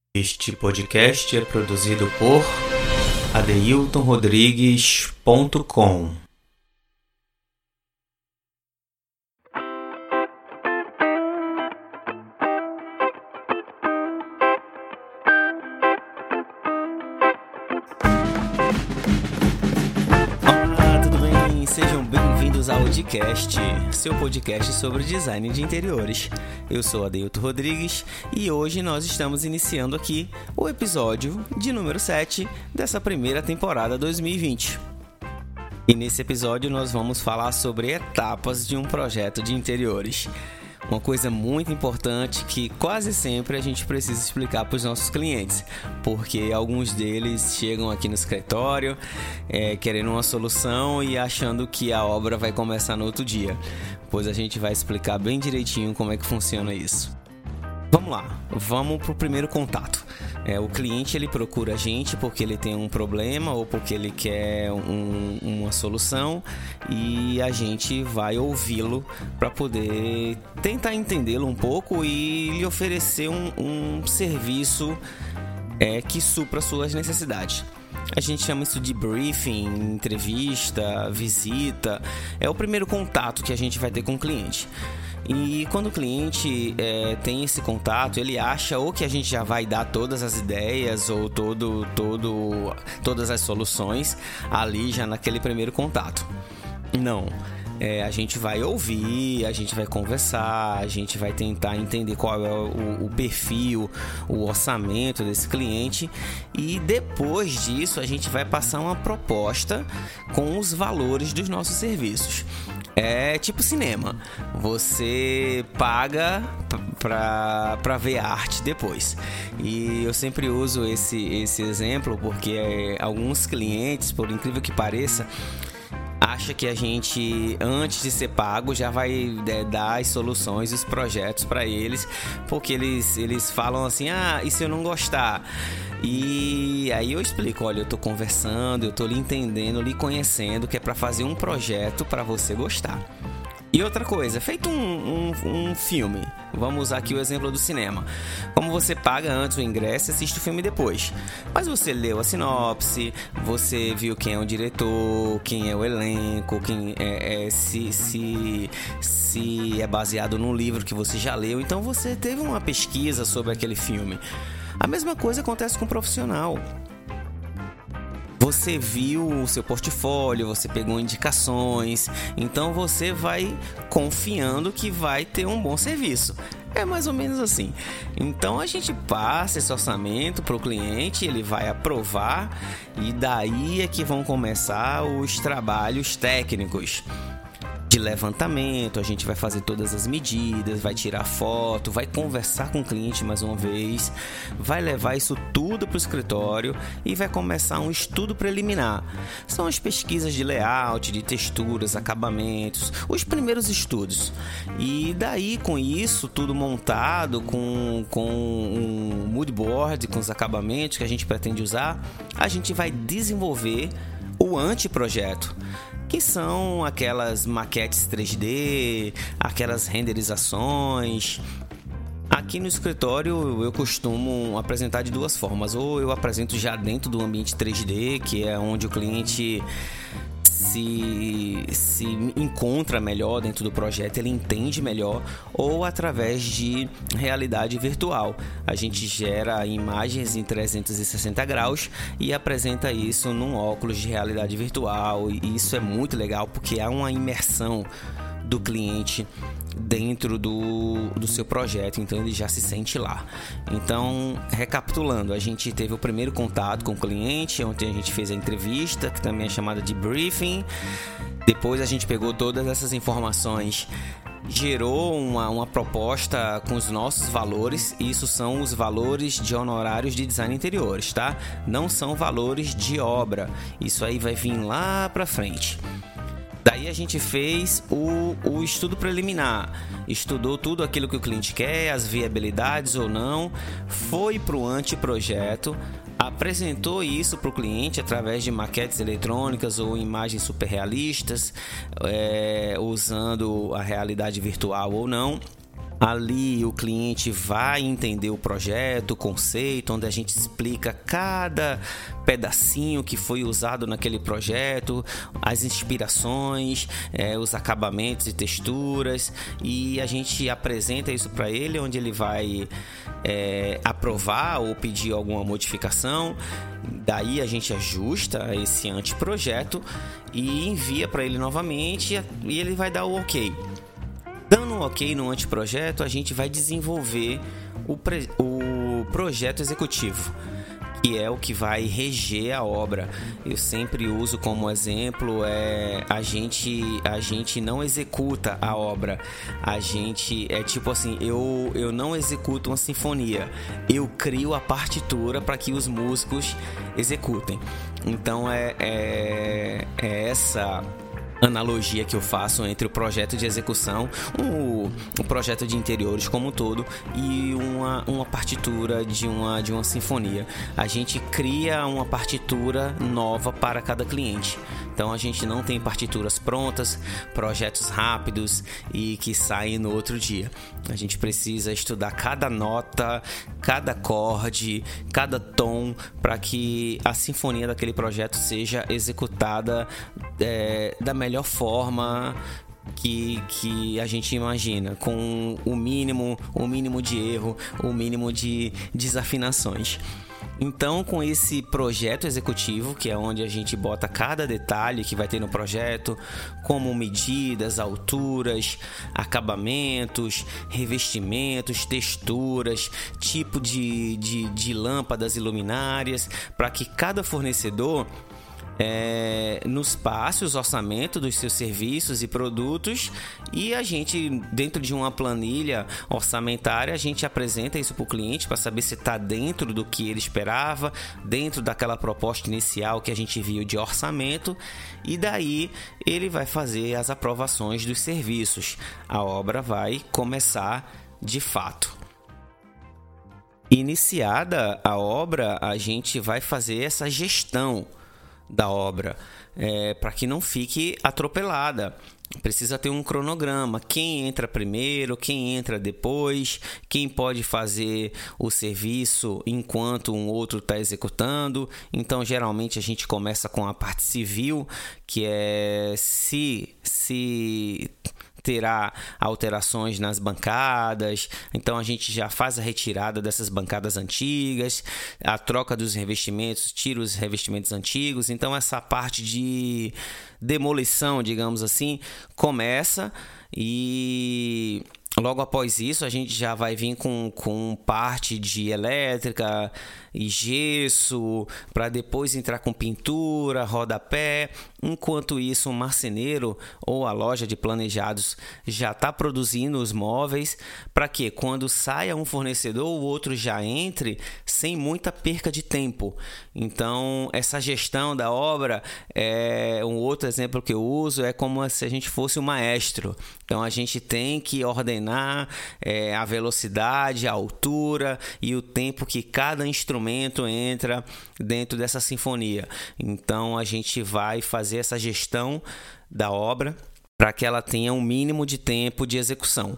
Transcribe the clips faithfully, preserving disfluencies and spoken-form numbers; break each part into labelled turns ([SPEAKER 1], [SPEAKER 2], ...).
[SPEAKER 1] Este podcast é produzido por adeilton rodrigues ponto com. Olá, tudo bem? Sejam bem-vindos ao Audicast, seu podcast sobre design de interiores. Eu sou Adeilton Rodrigues e hoje nós estamos iniciando aqui o episódio de número sete dessa primeira temporada dois mil e vinte. E nesse episódio nós vamos falar sobre etapas de um projeto de interiores. Uma coisa muito importante que quase sempre a gente precisa explicar para os nossos clientes, porque alguns deles chegam aqui no escritório é, querendo uma solução e achando que a obra vai começar no outro dia, pois a gente vai explicar bem direitinho como é que funciona isso. Vamos lá, vamos para o primeiro contato. É, o cliente ele procura a gente porque ele tem um problema ou porque ele quer um, uma solução e a gente vai ouvi-lo para poder tentar entendê-lo um pouco e lhe oferecer um, um serviço é, que supra suas necessidades. A gente chama isso de briefing, entrevista, visita. É o primeiro contato que a gente vai ter com o cliente. E quando o cliente é, tem esse contato, ele acha ou que a gente já vai dar todas as ideias ou todo, todo, todas as soluções ali já naquele primeiro contato. Não. É, a gente vai ouvir, a gente vai conversar, a gente vai tentar entender qual é o, o perfil, o orçamento desse cliente e depois disso a gente vai passar uma proposta com os valores dos nossos serviços. É tipo cinema, você paga pra, pra ver a arte depois. E eu sempre uso esse, esse exemplo porque é, alguns clientes, por incrível que pareça, acha que a gente, antes de ser pago, já vai é, dar as soluções, os projetos para eles, porque eles, eles falam assim, ah, e se eu não gostar? E aí eu explico, olha, eu tô conversando, eu tô lhe entendendo, lhe conhecendo, que é para fazer um projeto para você gostar. E outra coisa, feito um, um, um filme, vamos usar aqui o exemplo do cinema. Como você paga antes o ingresso e assiste o filme depois. Mas você leu a sinopse, você viu quem é o diretor, quem é o elenco, quem é, é, se, se, se é baseado num livro que você já leu. Então você teve uma pesquisa sobre aquele filme. A mesma coisa acontece com o profissional. Você viu o seu portfólio, você pegou indicações, então você vai confiando que vai ter um bom serviço. É mais ou menos assim. Então a gente passa esse orçamento para o cliente, ele vai aprovar e daí é que vão começar os trabalhos técnicos. De levantamento, a gente vai fazer todas as medidas, vai tirar foto, vai conversar com o cliente mais uma vez, vai levar isso tudo para o escritório e vai começar um estudo preliminar. São as pesquisas de layout, de texturas, acabamentos, os primeiros estudos. E daí, com isso, tudo montado, com, com um mood board, com os acabamentos que a gente pretende usar, a gente vai desenvolver o anteprojeto, que são aquelas maquetes três D, aquelas renderizações. Aqui no escritório eu costumo apresentar de duas formas. Ou eu apresento já dentro do ambiente três D, que é onde o cliente se, se encontra melhor dentro do projeto, ele entende melhor, ou através de realidade virtual. A gente gera imagens em trezentos e sessenta graus e apresenta isso num óculos de realidade virtual, e isso é muito legal porque há uma imersão do cliente dentro do, do seu projeto, então ele já se sente lá. Então, recapitulando, a gente teve o primeiro contato com o cliente, onde a gente fez a entrevista, que também é chamada de briefing. Depois a gente pegou todas essas informações, gerou uma, uma proposta com os nossos valores. Isso são os valores de honorários de design interiores, tá? Não são valores de obra. Isso aí vai vir lá pra frente. Daí a gente fez o, o estudo preliminar, estudou tudo aquilo que o cliente quer, as viabilidades ou não, foi para o anteprojeto, apresentou isso para o cliente através de maquetes eletrônicas ou imagens super realistas, é, usando a realidade virtual ou não. Ali o cliente vai entender o projeto, o conceito, onde a gente explica cada pedacinho que foi usado naquele projeto, as inspirações, é, os acabamentos e texturas, e a gente apresenta isso para ele, onde ele vai é, aprovar ou pedir alguma modificação. Daí a gente ajusta esse anteprojeto e envia para ele novamente, e ele vai dar o ok. Dando um ok no anteprojeto, a gente vai desenvolver o, pre- o projeto executivo, que é o que vai reger a obra. Eu sempre uso como exemplo, é, a, gente, a gente não executa a obra. A gente, é tipo assim, eu, eu não executo uma sinfonia, eu crio a partitura para que os músicos executem. Então é, é, é essa analogia que eu faço entre o projeto de execução, o, o projeto de interiores como um todo, e uma, uma partitura de uma, de uma sinfonia. A gente cria uma partitura nova para cada cliente. Então a gente não tem partituras prontas, projetos rápidos e que saem no outro dia. A gente precisa estudar cada nota, cada acorde, cada tom, para que a sinfonia daquele projeto seja executada é, da melhor forma que, que a gente imagina, com o mínimo, o mínimo de erro, o mínimo de desafinações. Então, com esse projeto executivo, que é onde a gente bota cada detalhe que vai ter no projeto, como medidas, alturas, acabamentos, revestimentos, texturas, tipo de, de, de lâmpadas e luminárias, para que cada fornecedor É, nos passe os orçamentos dos seus serviços e produtos, e a gente, dentro de uma planilha orçamentária, a gente apresenta isso para o cliente para saber se está dentro do que ele esperava, dentro daquela proposta inicial que a gente viu de orçamento, e daí ele vai fazer as aprovações dos serviços. A obra vai começar de fato. Iniciada a obra, a gente vai fazer essa gestão da obra, é, para que não fique atropelada. Precisa ter um cronograma, quem entra primeiro, quem entra depois, quem pode fazer o serviço enquanto um outro está executando. Então, geralmente a gente começa com a parte civil, que é se se terá alterações nas bancadas, então a gente já faz a retirada dessas bancadas antigas, a troca dos revestimentos, tira os revestimentos antigos. Então essa parte de demolição, digamos assim, começa, e logo após isso a gente já vai vir com, com parte de elétrica e gesso, para depois entrar com pintura, rodapé. Enquanto isso, o marceneiro ou a loja de planejados já está produzindo os móveis, para que quando saia um fornecedor, o outro já entre sem muita perca de tempo. Então, essa gestão da obra, é um outro exemplo que eu uso, é como se a gente fosse um maestro. Então, a gente tem que ordenar é, a velocidade, a altura e o tempo que cada instrumento entra dentro dessa sinfonia. Então, a gente vai fazer essa gestão da obra para que ela tenha um mínimo de tempo de execução.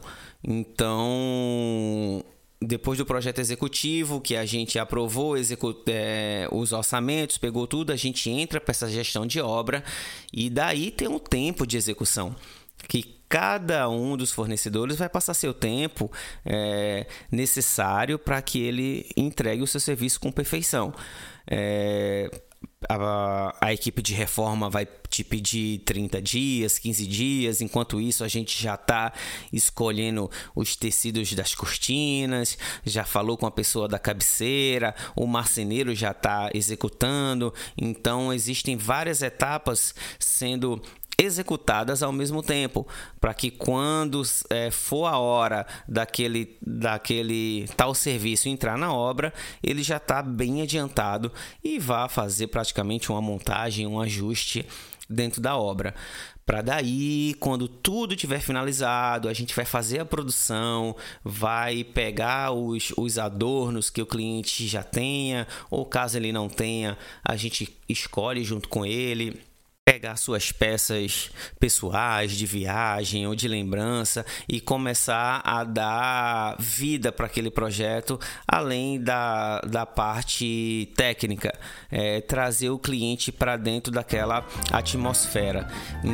[SPEAKER 1] Então, depois do projeto executivo, que a gente aprovou execu- é, os orçamentos, pegou tudo, a gente entra para essa gestão de obra, e daí tem um tempo de execução que cada um dos fornecedores vai passar seu tempo é, necessário para que ele entregue o seu serviço com perfeição. É, a, a equipe de reforma vai te pedir trinta dias, quinze dias. Enquanto isso, a gente já está escolhendo os tecidos das cortinas, já falou com a pessoa da cabeceira, o marceneiro já está executando. Então, existem várias etapas sendo executadas ao mesmo tempo, para que quando é, for a hora daquele, daquele tal serviço entrar na obra, ele já está bem adiantado e vá fazer praticamente uma montagem, um ajuste dentro da obra. Para daí, quando tudo estiver finalizado, a gente vai fazer a produção, vai pegar os, os adornos que o cliente já tenha, ou caso ele não tenha, a gente escolhe junto com ele pegar suas peças pessoais de viagem ou de lembrança e começar a dar vida para aquele projeto, além da, da parte técnica, é, trazer o cliente para dentro daquela atmosfera.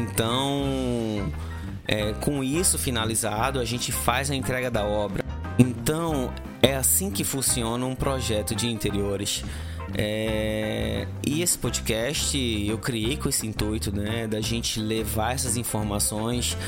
[SPEAKER 1] Então, é, com isso finalizado, a gente faz a entrega da obra. Então, é assim que funciona um projeto de interiores. É, e esse podcast eu criei com esse intuito, né, da gente levar essas informações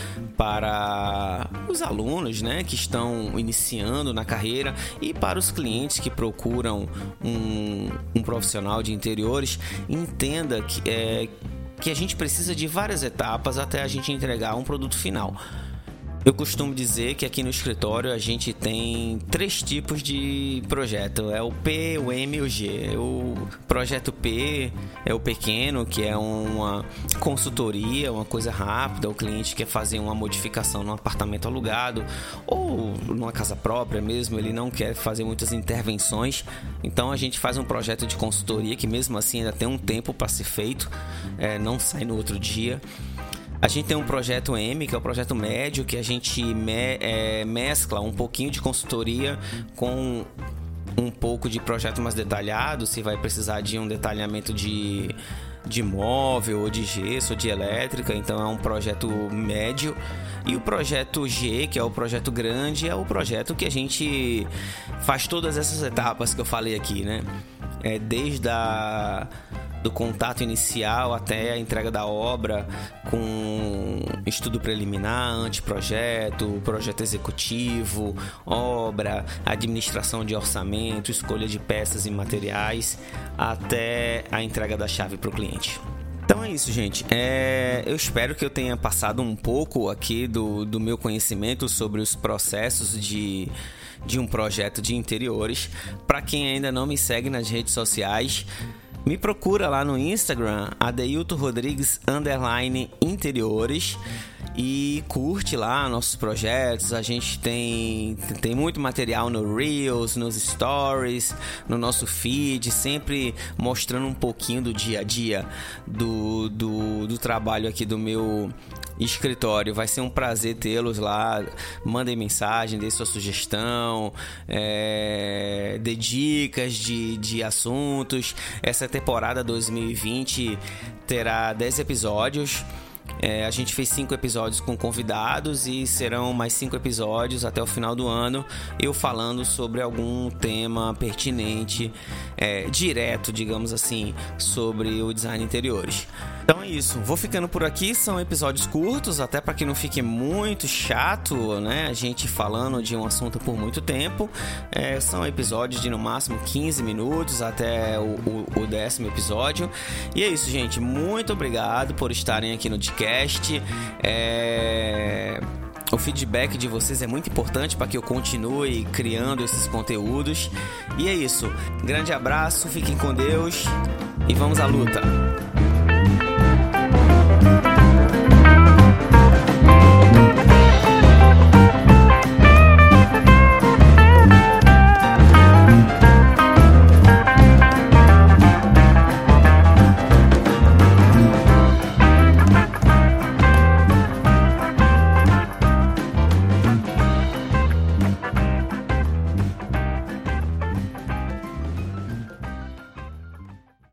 [SPEAKER 1] para os alunos, né, que estão iniciando na carreira e para os clientes que procuram um, um profissional de interiores. Entenda que, é, que a gente precisa de várias etapas até a gente entregar um produto final. Eu costumo dizer que aqui no escritório a gente tem três tipos de projeto, é o P, o M e o G. O projeto P é o pequeno, que é uma consultoria, uma coisa rápida. O cliente quer fazer uma modificação num apartamento alugado ou numa casa própria mesmo, ele não quer fazer muitas intervenções. Então a gente faz um projeto de consultoria que mesmo assim ainda tem um tempo para ser feito, é, não sai no outro dia. A gente tem um projeto M, que é o projeto médio, que a gente me, é, mescla um pouquinho de consultoria com um pouco de projeto mais detalhado, se vai precisar de um detalhamento de, de móvel, ou de gesso, ou de elétrica. Então é um projeto médio. E o projeto G, que é o projeto grande, é o projeto que a gente faz todas essas etapas que eu falei aqui, né? É, desde a... do contato inicial até a entrega da obra, com estudo preliminar, anteprojeto, projeto executivo, obra, administração de orçamento, escolha de peças e materiais, até a entrega da chave para o cliente. Então é isso, gente. É, eu espero que eu tenha passado um pouco aqui do, do meu conhecimento sobre os processos de, de um projeto de interiores. Para quem ainda não me segue nas redes sociais, me procura lá no Instagram, Adeilton Rodrigues underline interiores, e curte lá nossos projetos. A gente tem, tem muito material no Reels, nos Stories, no nosso feed, sempre mostrando um pouquinho do dia a dia do, do, do trabalho aqui do meu escritório. Vai ser um prazer tê-los lá. Mandem mensagem, dê sua sugestão, é, dê dicas de, de assuntos. Essa temporada dois mil e vinte terá dez episódios. É, a gente fez cinco episódios com convidados e serão mais cinco episódios até o final do ano, eu falando sobre algum tema pertinente, é, direto, digamos assim, sobre o design interiores. Então é isso, vou ficando por aqui. São episódios curtos, até para que não fique muito chato, né? A gente falando de um assunto por muito tempo. É, são episódios de no máximo quinze minutos até o, o, o décimo episódio. E é isso, gente. Muito obrigado por estarem aqui no podcast. É... O feedback de vocês é muito importante para que eu continue criando esses conteúdos. E é isso. Grande abraço, fiquem com Deus e vamos à luta!